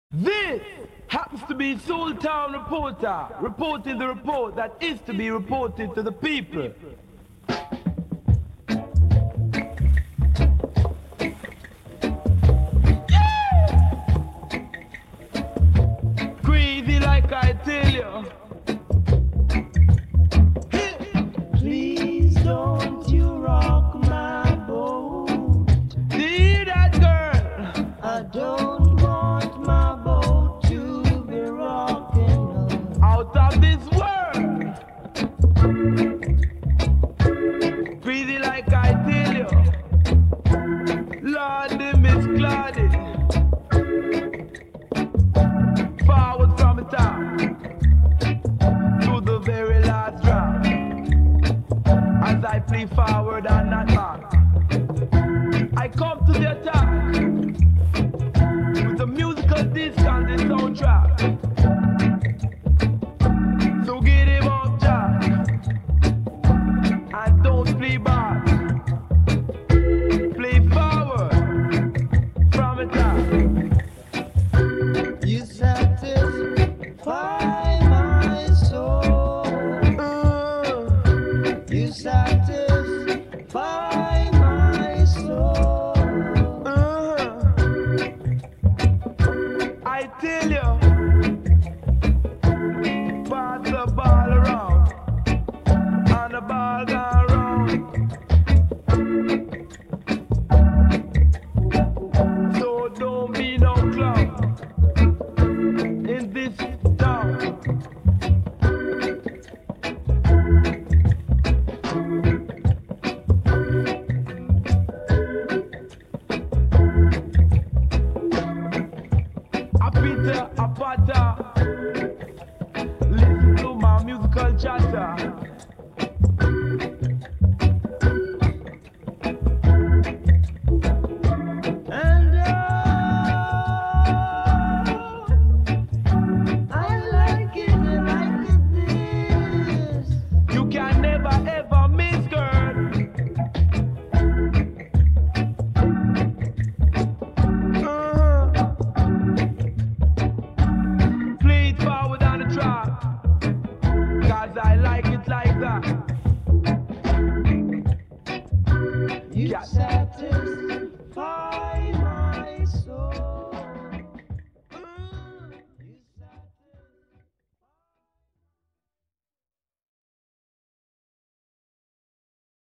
This happens to be Soul Town Reporter, reporting the report that is to be reported to the people. Crazy like I tell you. Please don't you rock my boat. See that girl? I don't want my boat to be rocking Out of this world. Crazy like I tell you. Lord, they miss Claudie. Forward from the top to the very last drop. As I flee forward and not back, I come to the attack with a musical disc on the soundtrack. So get him up, Jack, and don't flee back. Play forward from the top. you. You satisfy my soul. You satisfy my soul. I tell you, pass the ball around, and the ball gone round. So don't be no clown in this town. A Peter, a Potter, listen to my musical chatter. And I like it this. You can never ever miss, girl. Play it forward on the track, 'cause I like it like that. You Yeah. satisfy